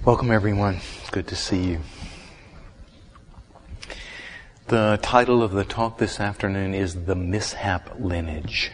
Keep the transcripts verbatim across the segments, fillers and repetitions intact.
Welcome everyone. Good to see you. The title of the talk this afternoon is The Mishap Lineage.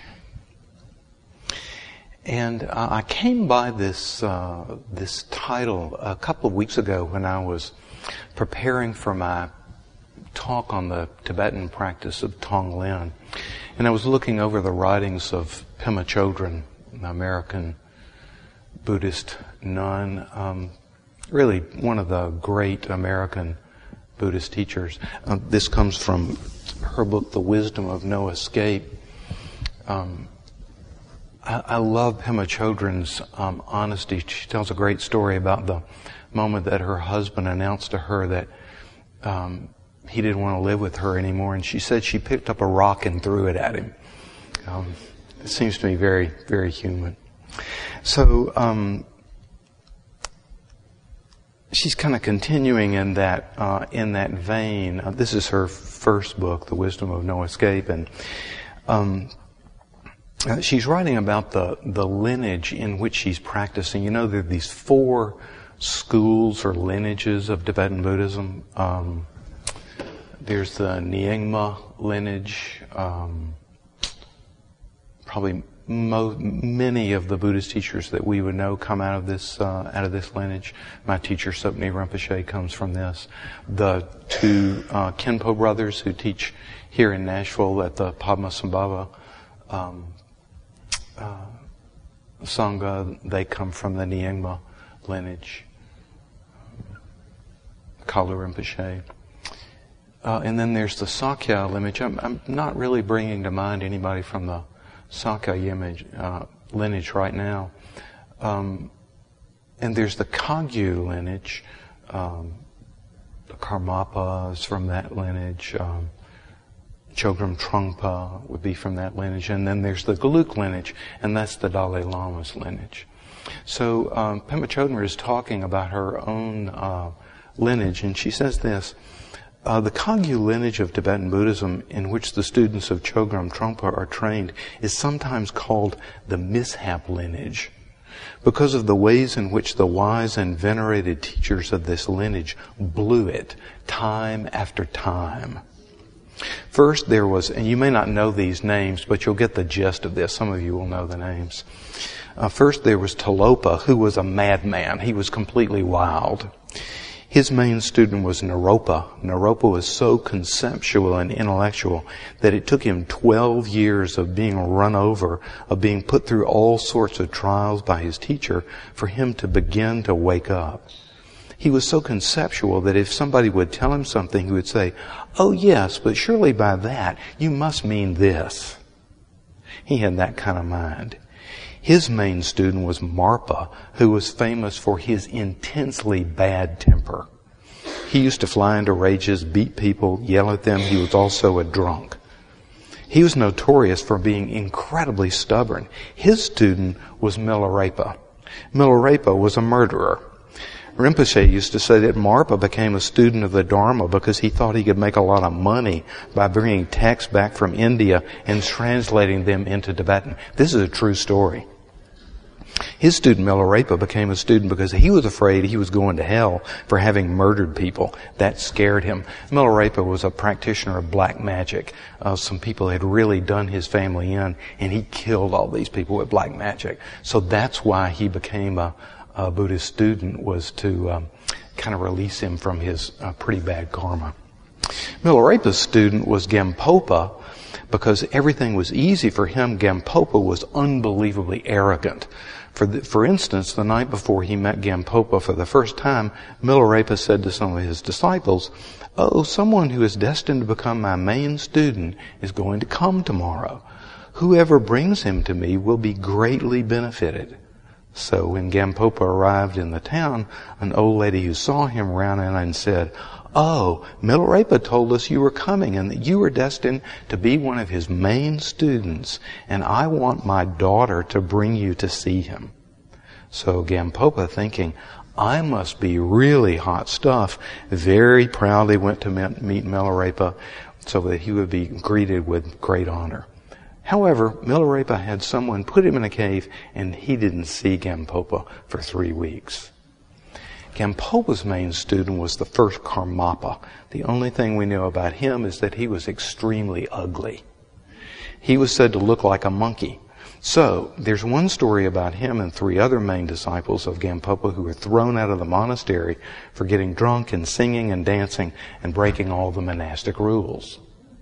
And uh, I came by this uh, this title a couple of weeks ago when I was preparing for my talk on the Tibetan practice of Tonglen. And I was looking over the writings of Pema Chodron, an American Buddhist nun, um, really one of the great American Buddhist teachers. Uh, this comes from her book, The Wisdom of No Escape. Um, I, I love Pema Chodron's um, honesty. She tells a great story about the moment that her husband announced to her that um, he didn't want to live with her anymore, and she said she picked up a rock and threw it at him. Um, it seems to me very, very human. So, um, she's kind of continuing in that uh, in that vein. Uh, this is her first book, The Wisdom of No Escape, and um, uh, she's writing about the the lineage in which she's practicing. You know, there are these four schools or lineages of Tibetan Buddhism. Um, there's the Nyingma lineage. Um, probably Mo- many of the Buddhist teachers that we would know come out of this uh, out of this lineage. My teacher Sopni Rinpoche comes from this. The two uh, Khenpo brothers who teach here in Nashville at the Padmasambhava um, uh, Sangha, they come from the Nyingma lineage. Kalu Rinpoche. Uh, and then there's the Sakya lineage. I'm, I'm not really bringing to mind anybody from the Sakya image, uh, lineage right now. Um, and there's the Kagyu lineage. Um, the Karmapa is from that lineage. Um, Chogyam Trungpa would be from that lineage. And then there's the Geluk lineage, and that's the Dalai Lama's lineage. So um, Pema Chodron is talking about her own uh, lineage, and she says this. Uh, the Kagyu lineage of Tibetan Buddhism, in which the students of Chogyam Trungpa are trained, is sometimes called the mishap lineage because of the ways in which the wise and venerated teachers of this lineage blew it time after time. First there was, and you may not know these names, but you'll get the gist of this. Some of you will know the names. Uh, first there was Tilopa, who was a madman. He was completely wild. His main student was Naropa. Naropa was so conceptual and intellectual that it took him twelve years of being run over, of being put through all sorts of trials by his teacher for him to begin to wake up. He was so conceptual that if somebody would tell him something, he would say, "Oh yes, but surely by that you must mean this." He had that kind of mind. His main student was Marpa, who was famous for his intensely bad temper. He used to fly into rages, beat people, yell at them. He was also a drunk. He was notorious for being incredibly stubborn. His student was Milarepa. Milarepa was a murderer. Rinpoche used to say that Marpa became a student of the Dharma because he thought he could make a lot of money by bringing texts back from India and translating them into Tibetan. This is a true story. His student Milarepa became a student because he was afraid he was going to hell for having murdered people. That scared him. Milarepa was a practitioner of black magic. Uh, some people had really done his family in, and he killed all these people with black magic. So that's why he became a, a Buddhist student, was to um, kind of release him from his uh, pretty bad karma. Milarepa's student was Gampopa. Because everything was easy for him, Gampopa was unbelievably arrogant. For the, for instance, the night before he met Gampopa for the first time, Milarepa said to some of his disciples, "Oh, someone who is destined to become my main student is going to come tomorrow. Whoever brings him to me will be greatly benefited." So when Gampopa arrived in the town, an old lady who saw him ran in and said, "Oh, Milarepa told us you were coming and that you were destined to be one of his main students, and I want my daughter to bring you to see him." So Gampopa, thinking, I must be really hot stuff, very proudly went to meet Milarepa so that he would be greeted with great honor. However, Milarepa had someone put him in a cave, and he didn't see Gampopa for three weeks. Gampopa's main student was the first Karmapa. The only thing we know about him is that he was extremely ugly. He was said to look like a monkey. So, there's one story about him and three other main disciples of Gampopa who were thrown out of the monastery for getting drunk and singing and dancing and breaking all the monastic rules.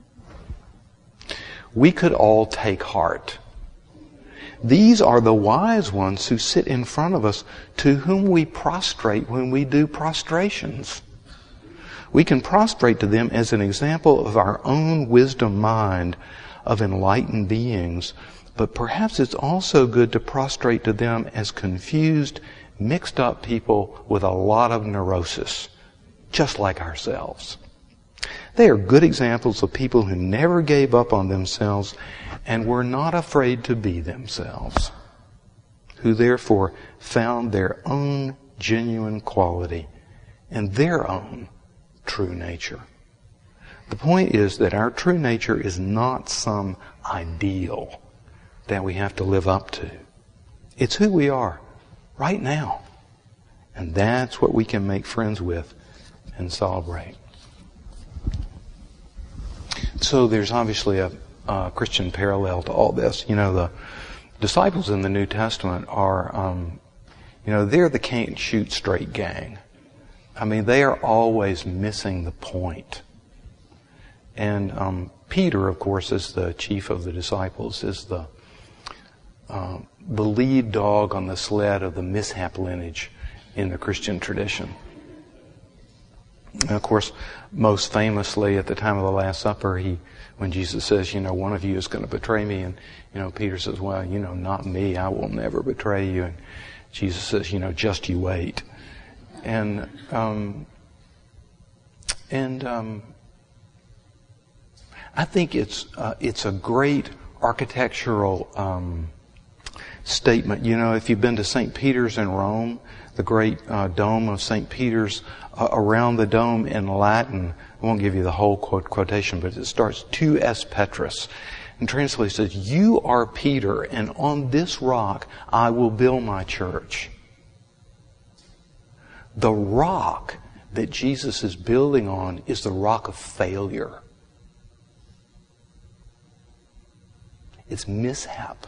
We could all take heart. These are the wise ones who sit in front of us, to whom we prostrate when we do prostrations. We can prostrate to them as an example of our own wisdom mind of enlightened beings, but perhaps it's also good to prostrate to them as confused, mixed up people with a lot of neurosis, just like ourselves. They are good examples of people who never gave up on themselves and were not afraid to be themselves, who therefore found their own genuine quality and their own true nature. The point is that our true nature is not some ideal that we have to live up to. It's who we are right now. And that's what we can make friends with and celebrate. So there's obviously a, a Christian parallel to all this. You know, the disciples in the New Testament are, um, you know, they're the can't shoot straight gang. I mean, they are always missing the point. And um, Peter, of course, is the chief of the disciples, is the uh, the lead dog on the sled of the mishap lineage in the Christian tradition. And of course, most famously at the time of the Last Supper, he, when Jesus says, you know, one of you is going to betray me, and, you know, Peter says, well, you know, not me, I will never betray you. And Jesus says, you know, just you wait. And, um, and, um, I think it's, uh, it's a great architectural, um, statement. You know, if you've been to Saint Peter's in Rome, the great uh, dome of Saint Peter's, uh, around the dome in Latin, I won't give you the whole quote, quotation, but it starts, Tu es Petrus, and translates says, you are Peter, and on this rock I will build my church. The rock that Jesus is building on is the rock of failure. It's mishap.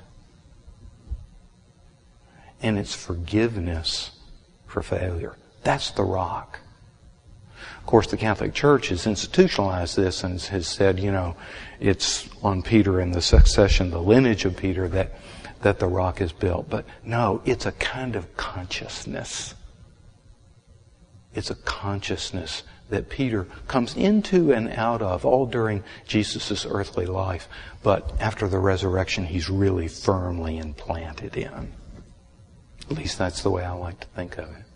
And it's forgiveness for failure. That's the rock. Of course, the Catholic Church has institutionalized this and has said, you know, it's on Peter and the succession, the lineage of Peter, that, that the rock is built. But no, it's a kind of consciousness. It's a consciousness that Peter comes into and out of all during Jesus' earthly life. But after the resurrection, he's really firmly implanted in. At least that's the way I like to think of it.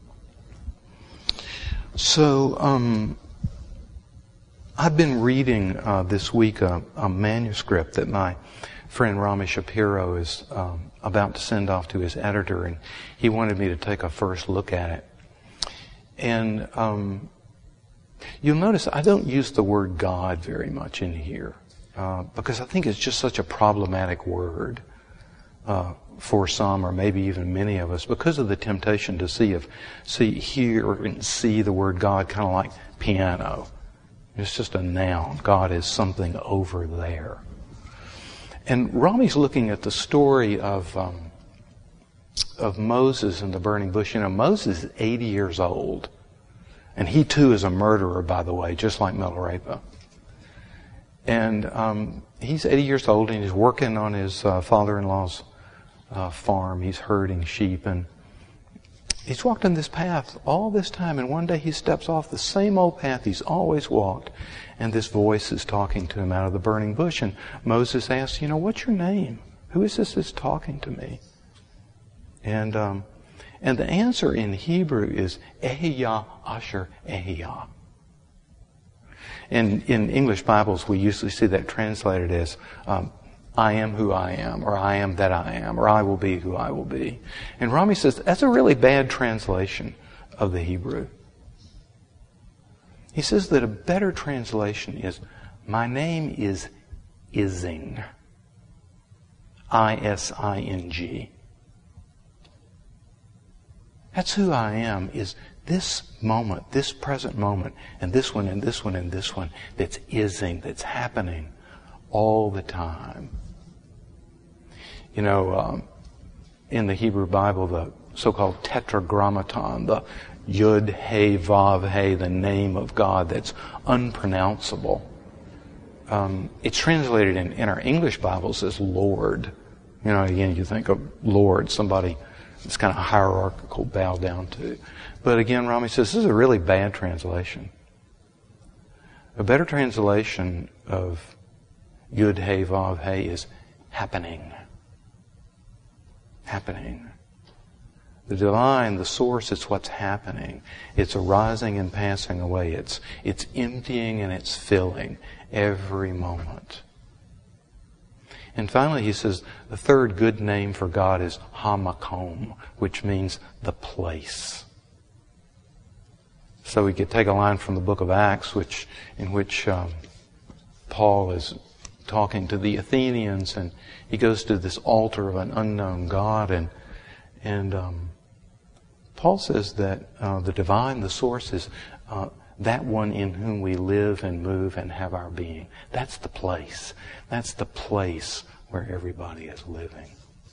So, um, I've been reading uh, this week a, a manuscript that my friend Rami Shapiro is um, about to send off to his editor, and he wanted me to take a first look at it. And um, you'll notice I don't use the word God very much in here uh, because I think it's just such a problematic word. Uh, for some, or maybe even many of us, because of the temptation to see if see hear and see the word God kind of like piano. It's just a noun. God is something over there. And Rami's looking at the story of um, of Moses in the burning bush. You know, Moses is eighty years old, and he too is a murderer, by the way, just like Milarepa. And um, he's eighty years old, and he's working on his uh, father-in-law's Uh, farm. He's herding sheep, and he's walked on this path all this time, and one day he steps off the same old path he's always walked, and this voice is talking to him out of the burning bush, and Moses asks, you know, what's your name? Who is this that's talking to me? And um, and the answer in Hebrew is Ehiyah Asher Ehiyah. And in English Bibles, we usually see that translated as um, I am who I am, or I am that I am, or I will be who I will be. And Rami says that's a really bad translation of the Hebrew. He says that a better translation is, my name is Ising. I S I N G. That's who I am, is this moment, this present moment, and this one, and this one, and this one, that's ising, that's happening all the time. You know, um, in the Hebrew Bible, the so-called tetragrammaton, the Yud, He, Vav, He, the name of God that's unpronounceable. Um, it's translated in, in our English Bibles as Lord. You know, again, you think of Lord, somebody it's kind of hierarchical, bow down to. But again, Rami says this is a really bad translation. A better translation of Yud, He, Vav, He is happening. Happening. The divine, the source, it's what's happening. It's arising and passing away. It's, it's emptying and it's filling every moment. And finally, he says, the third good name for God is Hamakom, which means the place. So we could take a line from the book of Acts, which in which um, Paul is talking to the Athenians, and he goes to this altar of an unknown God, and and um, Paul says that uh, the divine, the source, is uh, that one in whom we live and move and have our being. That's the place. That's the place where everybody is living.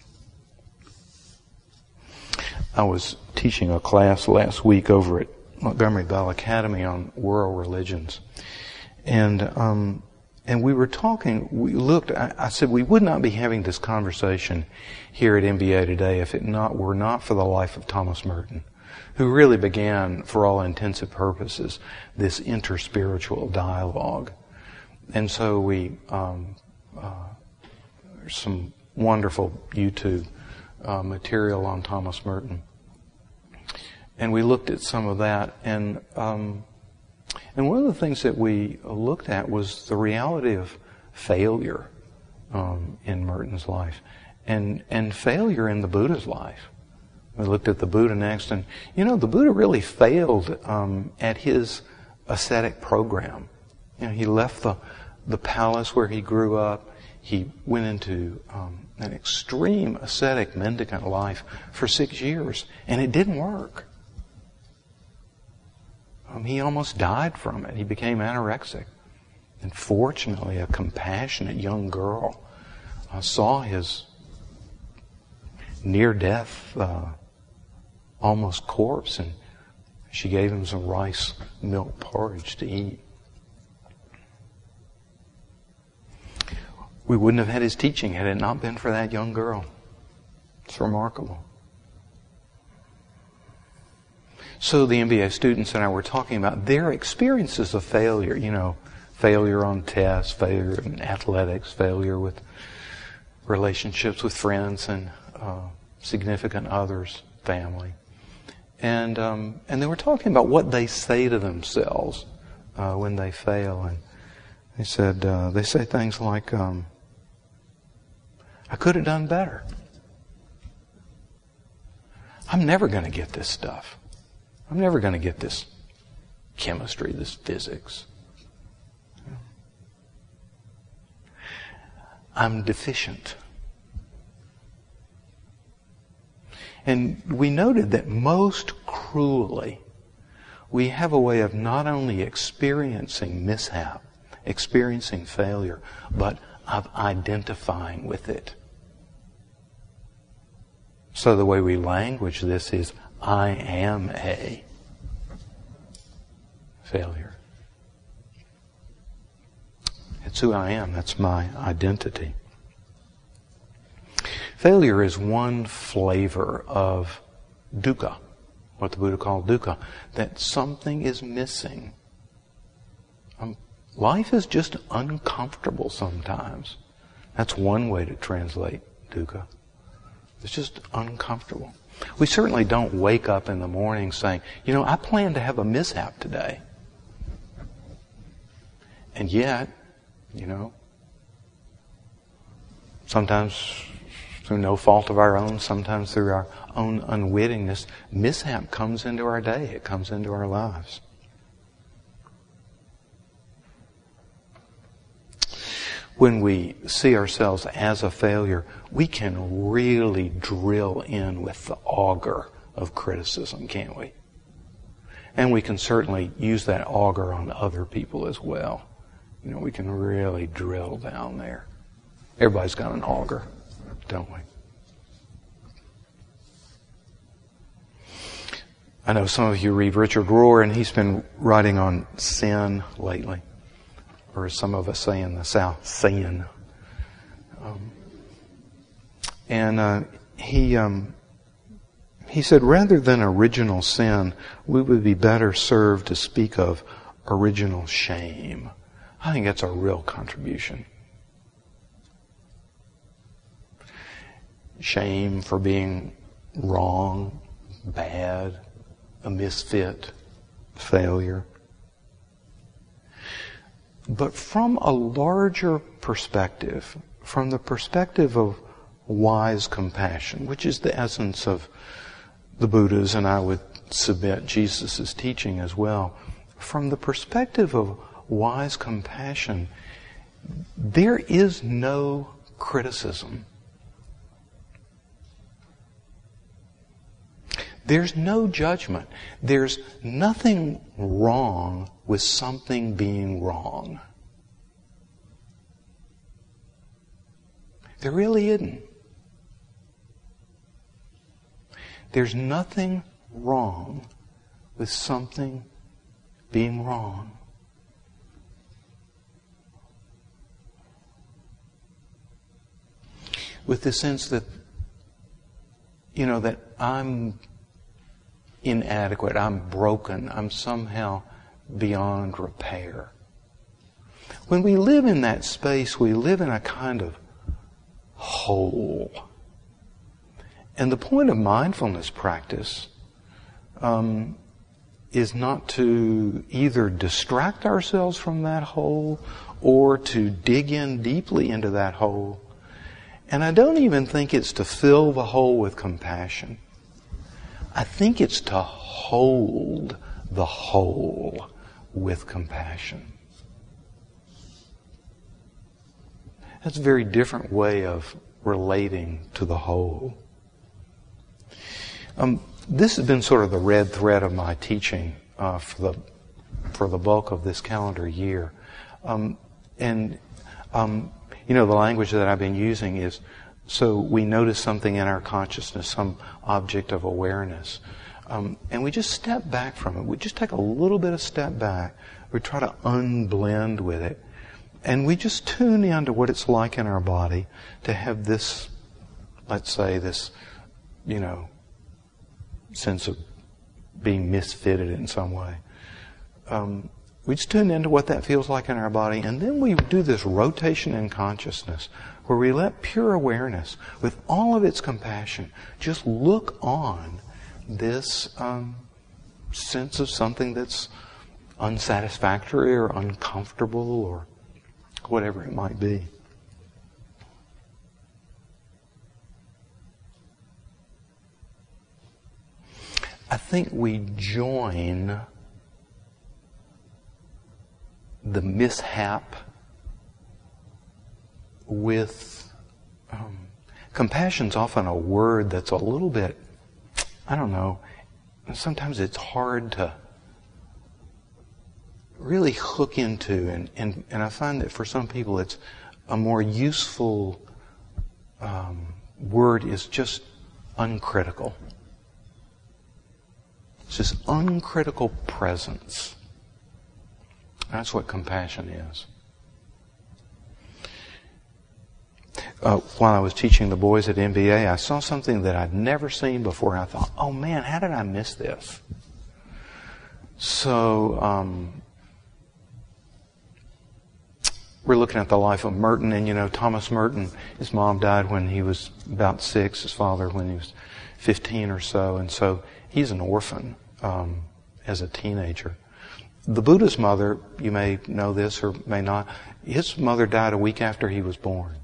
I was teaching a class last week over at Montgomery Bell Academy on world religions. And um, and we were talking, we looked, I, I said we would not be having this conversation here at M B A today if it not were not for the life of Thomas Merton, who really began, for all intents and purposes, this interspiritual dialogue. And so we, um, uh, there's some wonderful YouTube uh, material on Thomas Merton. And we looked at some of that, and um, and one of the things that we looked at was the reality of failure um, in Merton's life, and and failure in the Buddha's life. We looked at the Buddha next, and you know the Buddha really failed um, at his ascetic program. You know, he left the the palace where he grew up. He went into um, an extreme ascetic mendicant life for six years, and it didn't work. Um, he almost died from it. He became anorexic. And fortunately, a compassionate young girl uh, saw his near-death, uh, almost corpse, and she gave him some rice milk porridge to eat. We wouldn't have had his teaching had it not been for that young girl. It's remarkable. So the M B A students and I were talking about their experiences of failure, you know, failure on tests, failure in athletics, failure with relationships with friends and uh, significant others, family. And um, and they were talking about what they say to themselves uh, when they fail. And they said, uh, they say things like, um, I could have done better. I'm never going to get this stuff. I'm never going to get this chemistry, this physics. I'm deficient. And we noted that most cruelly, we have a way of not only experiencing mishap, experiencing failure, but of identifying with it. So the way we language this is, I am a failure. It's who I am. That's my identity. Failure is one flavor of dukkha, what the Buddha called dukkha, that something is missing. Um, life is just uncomfortable sometimes. That's one way to translate dukkha. It's just uncomfortable. We certainly don't wake up in the morning saying, you know, I plan to have a mishap today. And yet, you know, sometimes through no fault of our own, sometimes through our own unwittingness, mishap comes into our day. It comes into our lives. When we see ourselves as a failure, we can really drill in with the auger of criticism, can't we? And we can certainly use that auger on other people as well. You know, we can really drill down there. Everybody's got an auger, don't we? I know some of you read Richard Rohr, and he's been writing on sin lately. Or as some of us say in the South, sin. Um, and uh, he um, he said, rather than original sin, we would be better served to speak of original shame. I think that's a real contribution. Shame for being wrong, bad, a misfit, failure. But from a larger perspective, from the perspective of wise compassion, which is the essence of the Buddha's, and I would submit Jesus' teaching as well, from the perspective of wise compassion, there is no criticism. There's no judgment. There's nothing wrong with something being wrong. There really isn't. There's nothing wrong with something being wrong. With the sense that, you know, that I'm inadequate, I'm broken, I'm somehow beyond repair. When we live in that space, we live in a kind of whole. And the point of mindfulness practice um, is not to either distract ourselves from that whole or to dig in deeply into that whole. And I don't even think it's to fill the hole with compassion. I think it's to hold the whole with compassion. That's a very different way of relating to the whole. Um, this has been sort of the red thread of my teaching uh, for the for the bulk of this calendar year. Um, and, um, you know, the language that I've been using is, so we notice something in our consciousness, some object of awareness, um, and we just step back from it. We just take a little bit of step back. We try to unblend with it. And we just tune in to what it's like in our body to have this, let's say, this, you know, sense of being misfitted in some way. Um, we just tune into what that feels like in our body, and then we do this rotation in consciousness where we let pure awareness, with all of its compassion, just look on this um, sense of something that's unsatisfactory or uncomfortable or whatever it might be. I think we join the mishap with um, compassion's often a word that's a little bit, I don't know, sometimes it's hard to really hook into, and, and, and I find that for some people it's a more useful um, word is just uncritical. It's just uncritical presence. That's what compassion is. Uh, while I was teaching the boys at M B A, I saw something that I'd never seen before. I thought, oh man, how did I miss this? So, um, we're looking at the life of Merton, and you know, Thomas Merton, his mom died when he was about six, his father when he was fifteen or so, and so he's an orphan um, as a teenager. The Buddha's mother, you may know this or may not, his mother died a week after he was born.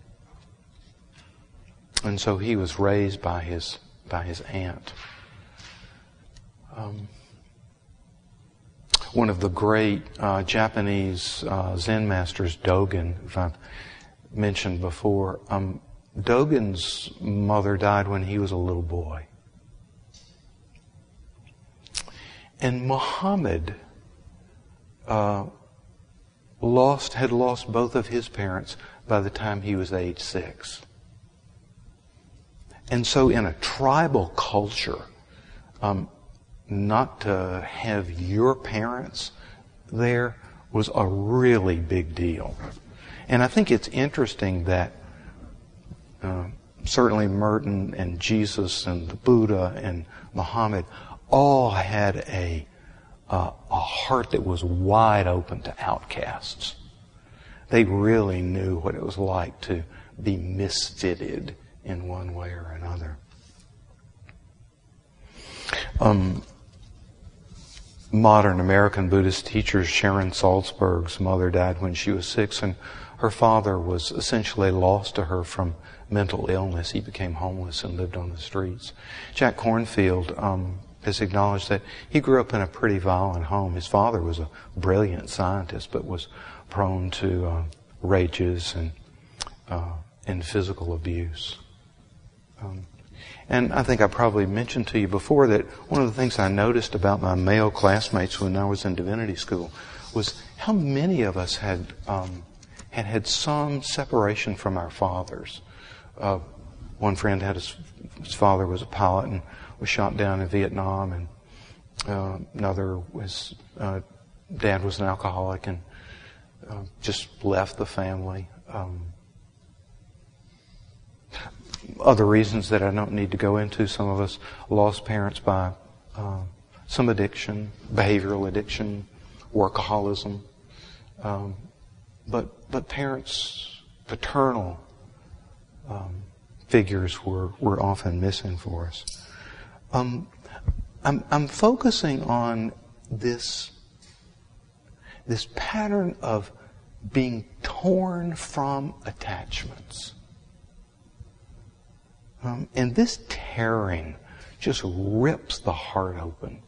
And so he was raised by his by his aunt. Um, one of the great uh, Japanese uh, Zen masters, Dogen, if I've mentioned before, um, Dogen's mother died when he was a little boy. and Muhammad uh, lost had lost both of his parents by the time he was age six. And so in a tribal culture, um, not to have your parents there was a really big deal. And I think it's interesting that uh, certainly Merton and Jesus and the Buddha and Muhammad all had a uh, a heart that was wide open to outcasts. They really knew what it was like to be misfitted in one way or another. Um, modern American Buddhist teacher Sharon Salzberg's mother died when she was six, and her father was essentially lost to her from mental illness. He became homeless and lived on the streets. Jack Kornfield um, has acknowledged that he grew up in a pretty violent home. His father was a brilliant scientist, but was prone to uh, rages and uh, and physical abuse. Um, and I think I probably mentioned to you before that one of the things I noticed about my male classmates when I was in divinity school was how many of us had um, had had some separation from our fathers. Uh, one friend had his, his father was a pilot and was shot down in Vietnam, and uh, another was uh, dad was an alcoholic and uh, just left the family. Um, other reasons that I don't need to go into. Some of us lost parents by uh, some addiction, behavioral addiction, workaholism. Um, but but parents, paternal um, figures were, were often missing for us. Um, I'm I'm focusing on this this pattern of being torn from attachments. Um, and this tearing just rips the heart open.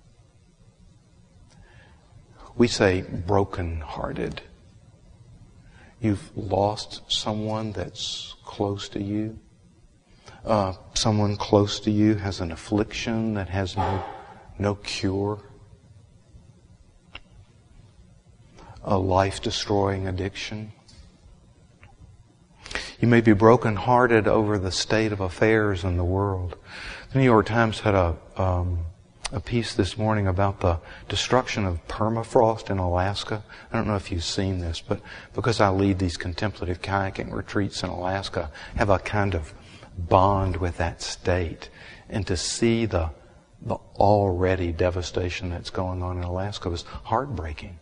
We say broken-hearted. You've lost someone that's close to you. Uh, someone close to you has an affliction that has no, no cure. A life-destroying addiction. You may be broken-hearted over the state of affairs in the world. The New York Times had a um, a piece this morning about the destruction of permafrost in Alaska. I don't know if you've seen this, but because I lead these contemplative kayaking retreats in Alaska, I have a kind of bond with that state. And to see the the already devastation that's going on in Alaska was heartbreaking.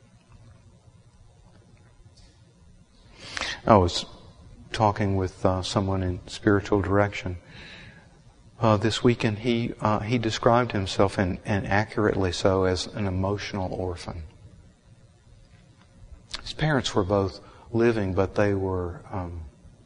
I was talking with uh, someone in spiritual direction uh, this weekend. He uh, he described himself, and, and accurately so, as an emotional orphan. His parents were both living, but they were um,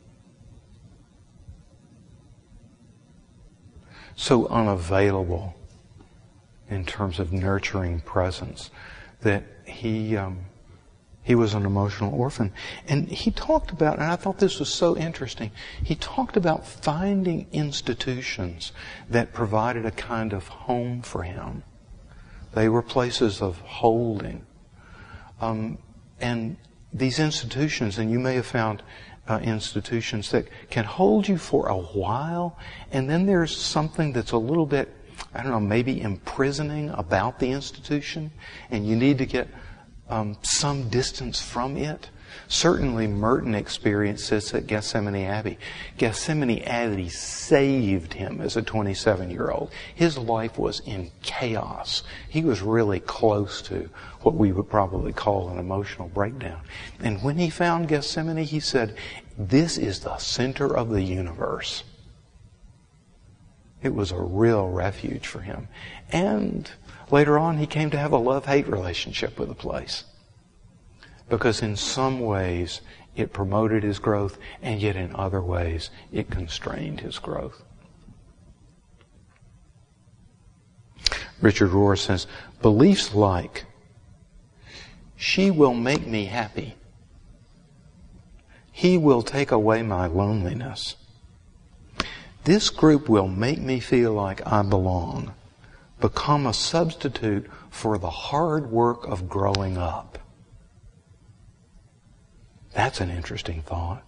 so unavailable in terms of nurturing presence that he um, He was an emotional orphan. And he talked about, and I thought this was so interesting, he talked about finding institutions that provided a kind of home for him. They were places of holding. Um, and these institutions, and you may have found uh, institutions that can hold you for a while, and then there's something that's a little bit, I don't know, maybe imprisoning about the institution, and you need to get Um, some distance from it. Certainly Merton experienced this at Gethsemane Abbey. Gethsemane Abbey saved him as a twenty-seven-year-old. His life was in chaos. He was really close to what we would probably call an emotional breakdown. And when he found Gethsemane, he said, "This is the center of the universe." It was a real refuge for him. And later on, he came to have a love-hate relationship with the place. Because in some ways, it promoted his growth, and yet in other ways, it constrained his growth. Richard Rohr says, beliefs like, "She will make me happy. He will take away my loneliness. This group will make me feel like I belong. become a substitute for the hard work of growing up? That's an interesting thought.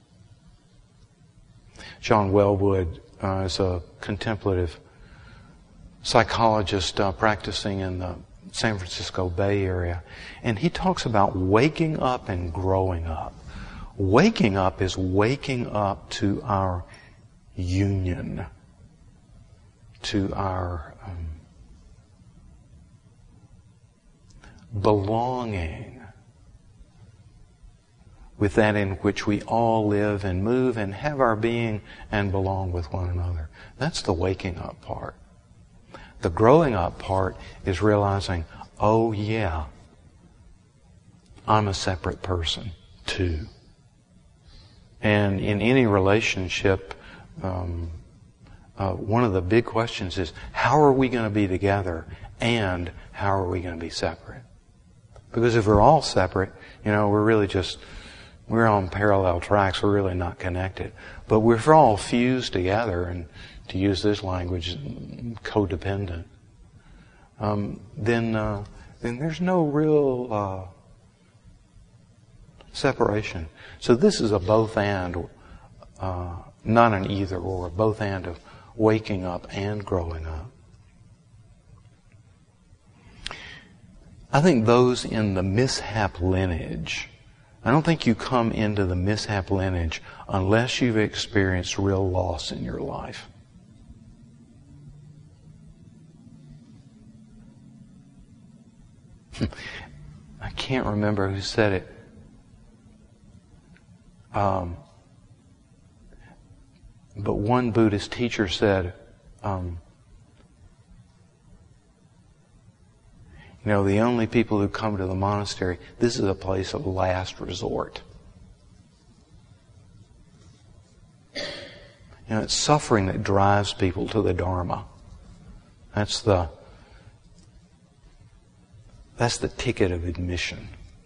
John Wellwood uh, is a contemplative psychologist uh, practicing in the San Francisco Bay Area, and he talks about waking up and growing up. Waking up is waking up to our union, to our um, belonging with that in which we all live and move and have our being and belong with one another. That's the waking up part. The growing up part is realizing, oh yeah, I'm a separate person too. And in any relationship, um, uh, one of the big questions is, how are we going to be together and how are we going to be separate? Because if we're all separate, you know, we're really just, we're on parallel tracks, we're really not connected. But if we're all fused together, and to use this language, codependent, um, then, uh, then there's no real uh, separation. So this is a both and, uh, not an either or, a both and of waking up and growing up. I think those in the mishap lineage, I don't think you come into the mishap lineage unless you've experienced real loss in your life. I can't remember who said it. Um, but one Buddhist teacher said, um, you know, the only people who come to the monastery, this is a place of last resort. You know, it's suffering that drives people to the Dharma. That's the that's the ticket of admission.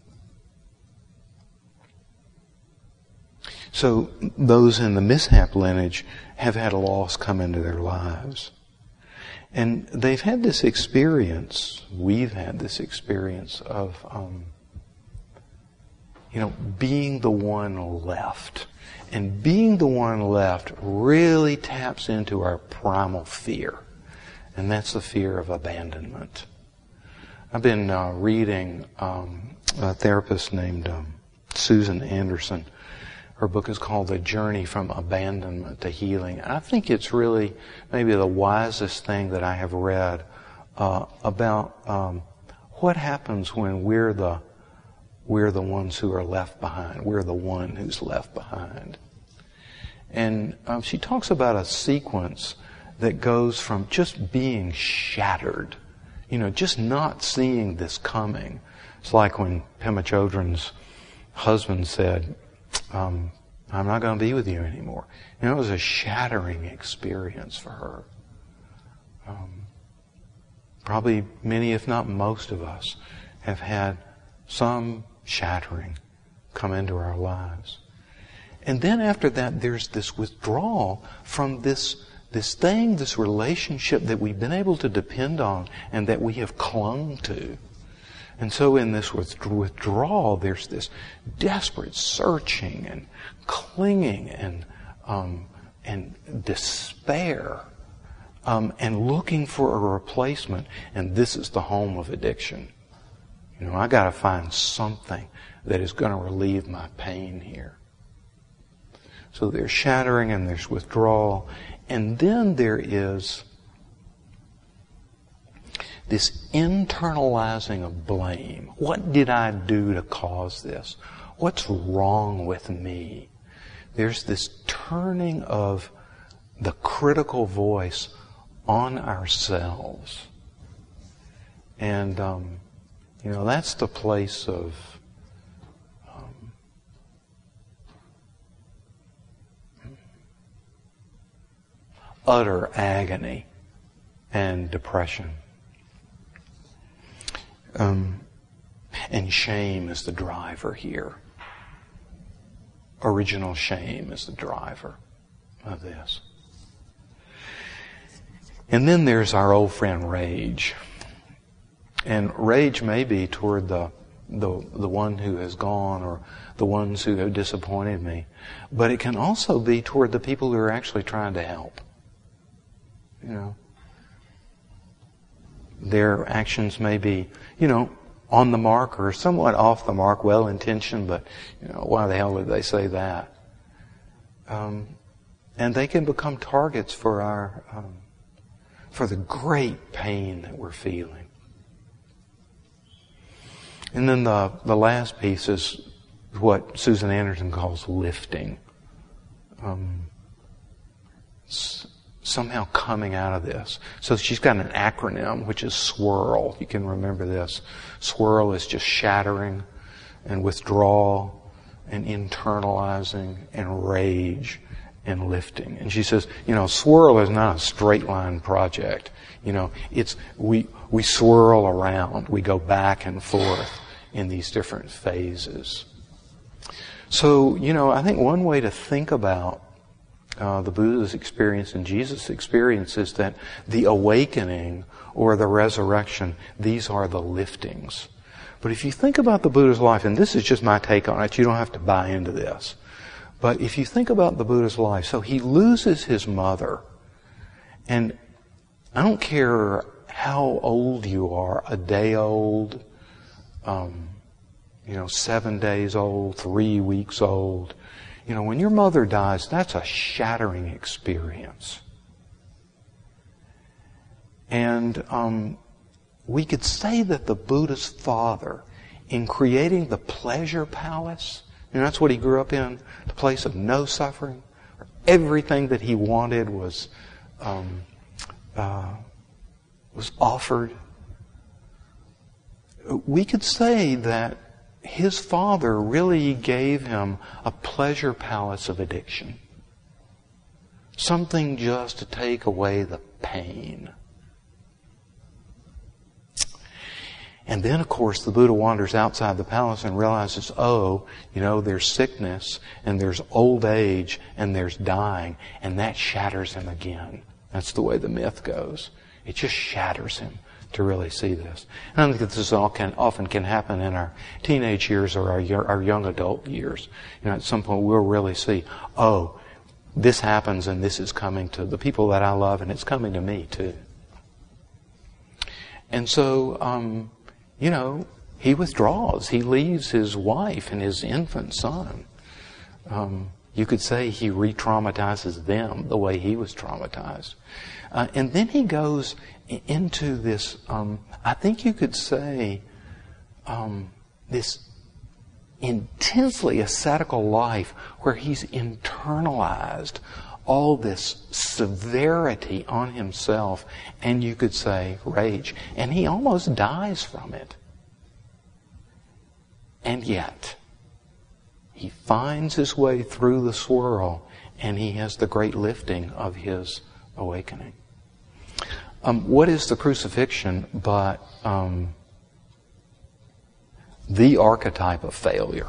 So those in the mishap lineage have had a loss come into their lives. And they've had this experience, we've had this experience of, um, you know, being the one left. And being the one left really taps into our primal fear. And that's the fear of abandonment. I've been uh, reading um, a therapist named um, Susan Anderson. Her book is called The Journey from Abandonment to Healing. And I think it's really maybe the wisest thing that I have read uh, about um, what happens when we're the we're the ones who are left behind. We're the one who's left behind. And um, she talks about a sequence that goes from just being shattered, you know, just not seeing this coming. It's like when Pema Chodron's husband said, Um, I'm not going to be with you anymore. You know, it was a shattering experience for her. Um, probably many, if not most of us, have had some shattering come into our lives. And then after that, there's this withdrawal from this, this thing, this relationship that we've been able to depend on and that we have clung to. And so in this withdrawal, there's this desperate searching and clinging and um, and despair um, and looking for a replacement. And this is the home of addiction. You know, I got to find something that is going to relieve my pain here. So there's shattering and there's withdrawal, and then there is this internalizing of blame. What did I do to cause this? What's wrong with me? There's this turning of the critical voice on ourselves. And, um, you know, that's the place of um, utter agony and depression. Um, and shame is the driver here. Original shame is the driver of this. And then there's our old friend rage. And rage may be toward the, the, the one who has gone or the ones who have disappointed me. But it can also be toward the people who are actually trying to help. You know, their actions may be, you know, on the mark or somewhat off the mark, well-intentioned, but, you know, why the hell did they say that? Um, and they can become targets for our, um, for the great pain that we're feeling. And then the, the last piece is what Susan Anderson calls lifting. Um, somehow coming out of this. So she's got an acronym, which is SWIRL. You can remember this. SWIRL is just shattering and withdrawal and internalizing and rage and lifting. And she says, you know, SWIRL is not a straight line project. You know, it's, we, we swirl around. We go back and forth in these different phases. So, you know, I think one way to think about Uh, the Buddha's experience and Jesus' experience is that the awakening or the resurrection, these are the liftings. But if you think about the Buddha's life, and this is just my take on it, you don't have to buy into this. But if you think about the Buddha's life, so he loses his mother. And I don't care how old you are, a day old, um, you know, seven days old, three weeks old. You know, when your mother dies, that's a shattering experience. And um, we could say that the Buddha's father, in creating the pleasure palace, you know, that's what he grew up in, the place of no suffering. Everything that he wanted was um, uh, was offered. We could say that his father really gave him a pleasure palace of addiction. Something just to take away the pain. And then, of course, the Buddha wanders outside the palace and realizes, oh, you know, there's sickness, and there's old age, and there's dying, and that shatters him again. That's the way the myth goes. It just shatters him to really see this. And I think that this all can, often can happen in our teenage years or our, our young adult years. You know, at some point we'll really see, oh, this happens and this is coming to the people that I love, and it's coming to me too. And so, um, you know, he withdraws. He leaves his wife and his infant son. Um, you could say he re-traumatizes them the way he was traumatized. Uh, and then he goes into this, um, I think you could say, um, this intensely ascetical life where he's internalized all this severity on himself, and you could say rage. And he almost dies from it. And yet, he finds his way through the swirl, and he has the great lifting of his awakening. Um, what is the crucifixion but um, the archetype of failure?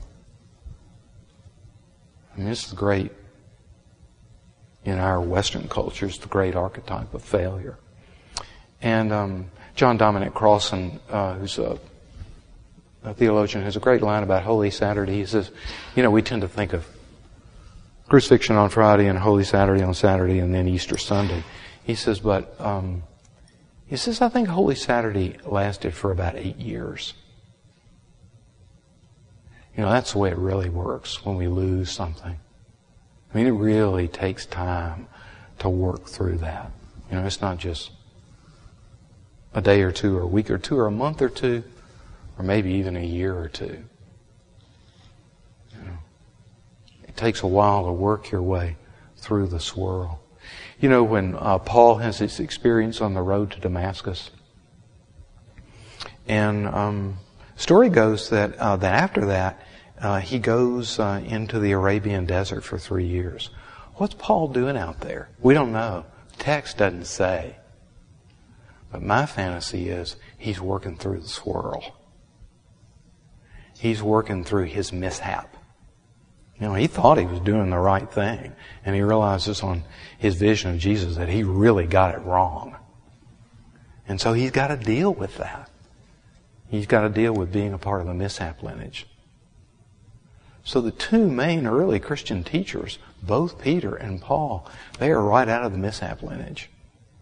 I mean, it's the great, in our Western culture, it's the great archetype of failure. And um, John Dominic Crossan, uh, who's a, a theologian, has a great line about Holy Saturday. He says, you know, we tend to think of crucifixion on Friday and Holy Saturday on Saturday and then Easter Sunday. He says, but, um, he says, I think Holy Saturday lasted for about eight years. You know, that's the way it really works when we lose something. I mean, it really takes time to work through that. You know, it's not just a day or two or a week or two or a month or two or maybe even a year or two. You know, it takes a while to work your way through the swirl. You know, when uh, Paul has his experience on the road to Damascus, and um, story goes that uh, that after that uh, he goes uh, into the Arabian desert for three years. What's Paul doing out there? We don't know. The text doesn't say. But my fantasy is he's working through the swirl. He's working through his mishap. You know, he thought he was doing the right thing. And he realizes on his vision of Jesus that he really got it wrong. And so he's got to deal with that. He's got to deal with being a part of the mishap lineage. So the two main early Christian teachers, both Peter and Paul, they are right out of the mishap lineage.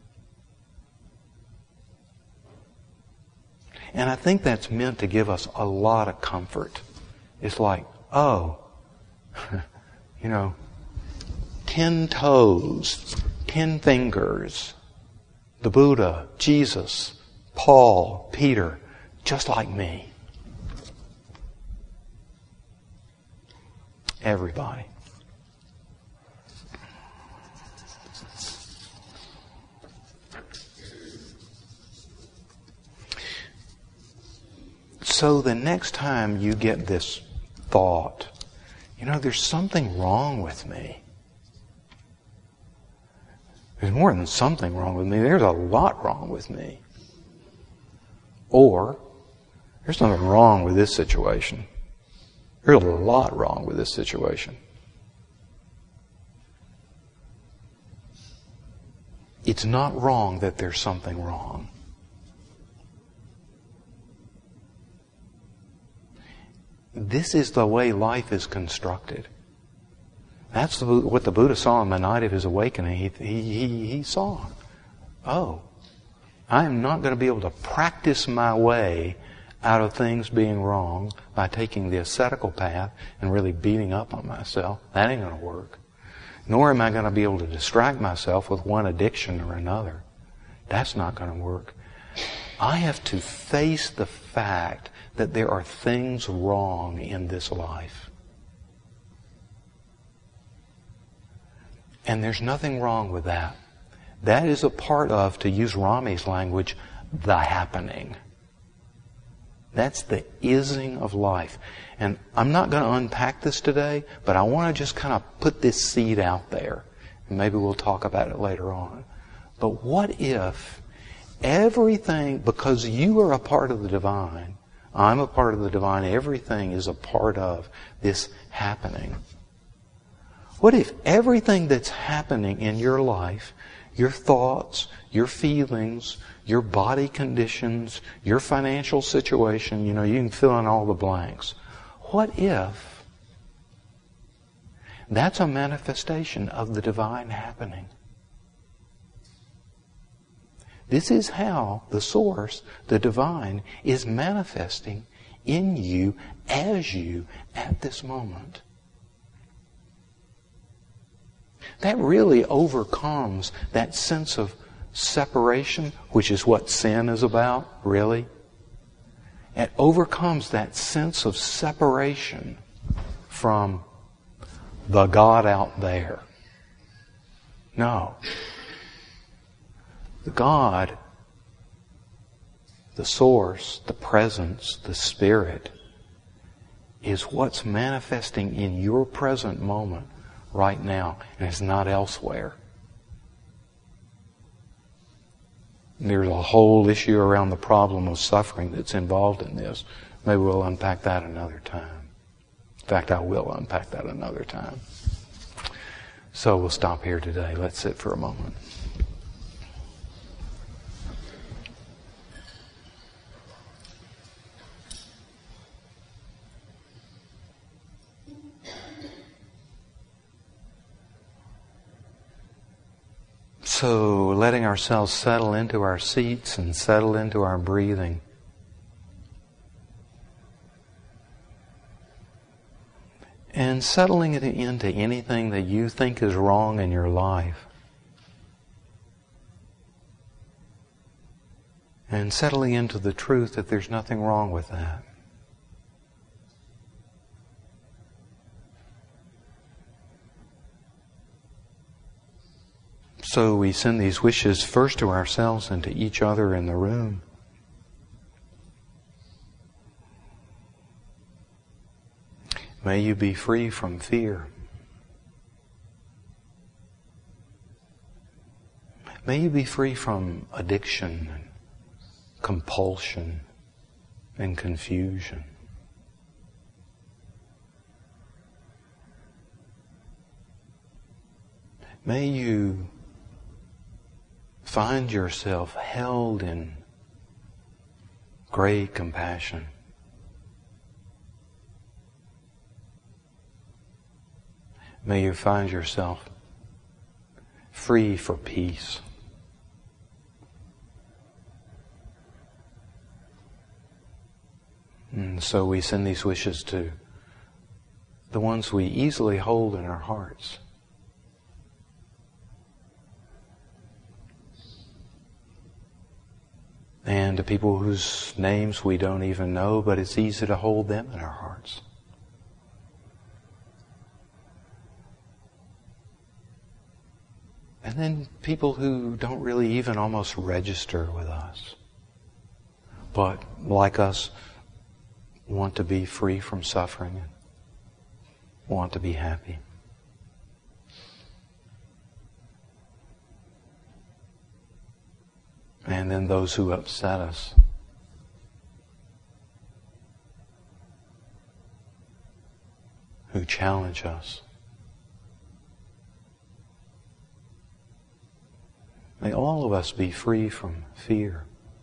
And I think that's meant to give us a lot of comfort. It's like, oh, you know, ten toes, ten fingers, the Buddha, Jesus, Paul, Peter, just like me. Everybody. So the next time you get this thought, you know, there's something wrong with me. There's more than something wrong with me. There's a lot wrong with me. Or, there's nothing wrong with this situation. There's a lot wrong with this situation. It's not wrong that there's something wrong. This is the way life is constructed. That's the, what the Buddha saw on the night of his awakening. He, he, he, he saw, oh, I am not going to be able to practice my way out of things being wrong by taking the ascetical path and really beating up on myself. That ain't going to work. Nor am I going to be able to distract myself with one addiction or another. That's not going to work. I have to face the fact that there are things wrong in this life. And there's nothing wrong with that. That is a part of, to use Rami's language, the happening. That's the ising of life. And I'm not going to unpack this today, but I want to just kind of put this seed out there. And maybe we'll talk about it later on. But what if everything, because you are a part of the divine, I'm a part of the divine, everything is a part of this happening. What if everything that's happening in your life, your thoughts, your feelings, your body conditions, your financial situation, you know, you can fill in all the blanks. What if that's a manifestation of the divine happening? This is how the source, the divine, is manifesting in you as you at this moment. That really overcomes that sense of separation, which is what sin is about, really. It overcomes that sense of separation from the God out there. No. The God, the source, the presence, the Spirit, is what's manifesting in your present moment right now, and it's not elsewhere. There's a whole issue around the problem of suffering that's involved in this. Maybe we'll unpack that another time. In fact, I will unpack that another time. So we'll stop here today. Let's sit for a moment. So letting ourselves settle into our seats and settle into our breathing. And settling it into anything that you think is wrong in your life. And settling into the truth that there's nothing wrong with that. So we send these wishes first to ourselves and to each other in the room. May you be free from fear. May you be free from addiction, and compulsion, and confusion. may you find yourself held in great compassion. May you find yourself free for peace. And so we send these wishes to the ones we easily hold in our hearts. And to people whose names we don't even know, but it's easy to hold them in our hearts. And then people who don't really even almost register with us, but like us, want to be free from suffering and want to be happy. And then those who upset us. Who challenge us. May all of us be free from fear.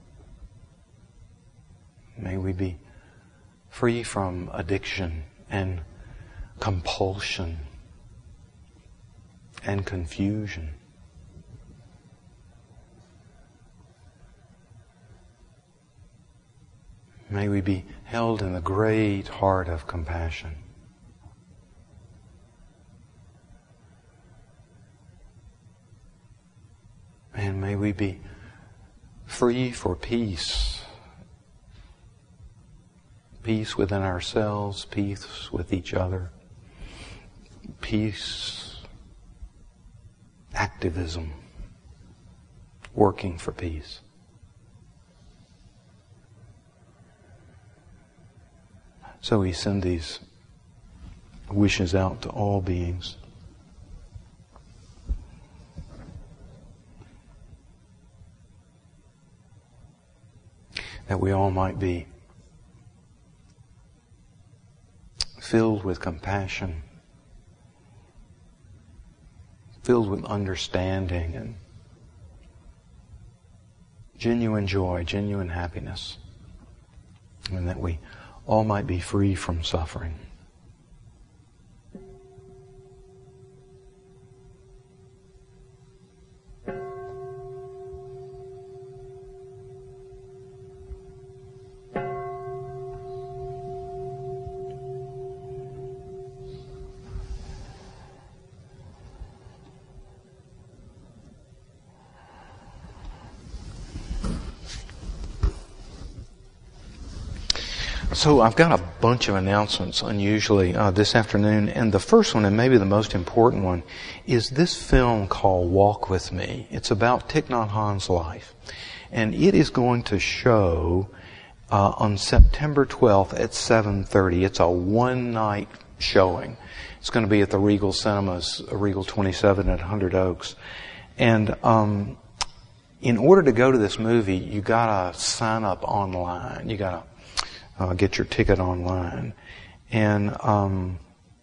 May we be free from addiction and compulsion and confusion. May we be held in the great heart of compassion. And may we be free for peace. Peace within ourselves, peace with each other, peace, activism, working for peace. So we send these wishes out to all beings. That we all might be filled with compassion, filled with understanding and genuine joy, genuine happiness, and that we all might be free from suffering. So I've got a bunch of announcements unusually uh, this afternoon, and the first one, and maybe the most important one, is this film called Walk With Me. It's about Thich Nhat Hanh's life, and it is going to show uh, on September twelfth at seven thirty. It's a one-night showing. It's going to be at the Regal Cinemas, Regal twenty-seven at Hundred Oaks, and um, in order to go to this movie, you gotta sign up online. You gotta Uh, get your ticket online. And um,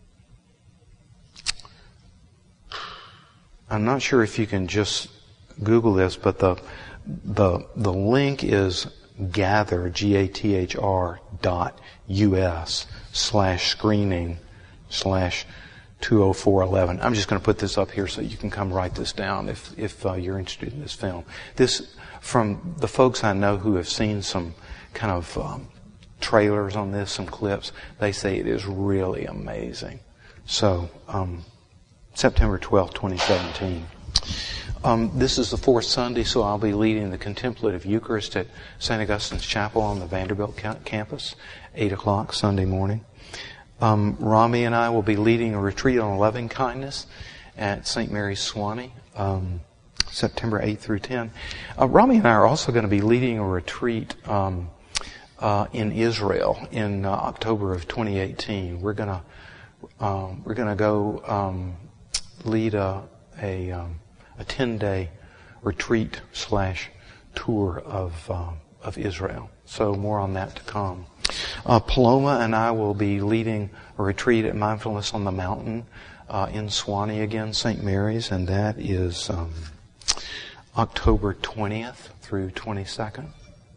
I'm not sure if you can just Google this, but the the the link is gather, G A T H R dot U S slash screening slash two oh four eleven. I'm just going to put this up here so you can come write this down if, if uh, you're interested in this film. This, from the folks I know who have seen some kind of um, trailers on this, some clips, they say it is really amazing. So, um, September twelfth, twenty seventeen. Um, this is the fourth Sunday, so I'll be leading the Contemplative Eucharist at Saint Augustine's Chapel on the Vanderbilt campus, eight o'clock Sunday morning. Um, Rami and I will be leading a retreat on loving kindness at Saint Mary's Swanee, um, September eighth through tenth. Uh, Rami and I are also going to be leading a retreat um, Uh, in Israel in uh, October of twenty eighteen. We're gonna um, we're gonna go um, lead a a, um, a ten day retreat slash tour of uh, of Israel. So more on that to come. Uh, Paloma and I will be leading a retreat at Mindfulness on the Mountain uh, in Swanee again, Saint Mary's, and that is um, October twentieth through twenty-second.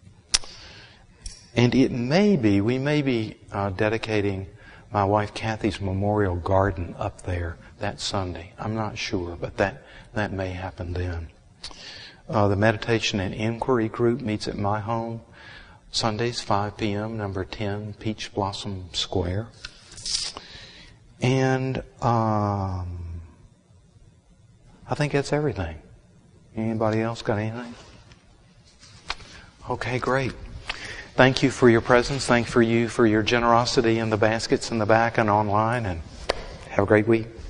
And it may be, we may be uh, dedicating my wife Kathy's memorial garden up there that Sunday. I'm not sure, but that, that may happen then. Uh, the Meditation and Inquiry group meets at my home Sundays, five p.m., number ten, Peach Blossom Square. And um, I think that's everything. Anybody else got anything? Okay, great. Thank you for your presence. Thank for you for your generosity in the baskets in the back and online. And have a great week.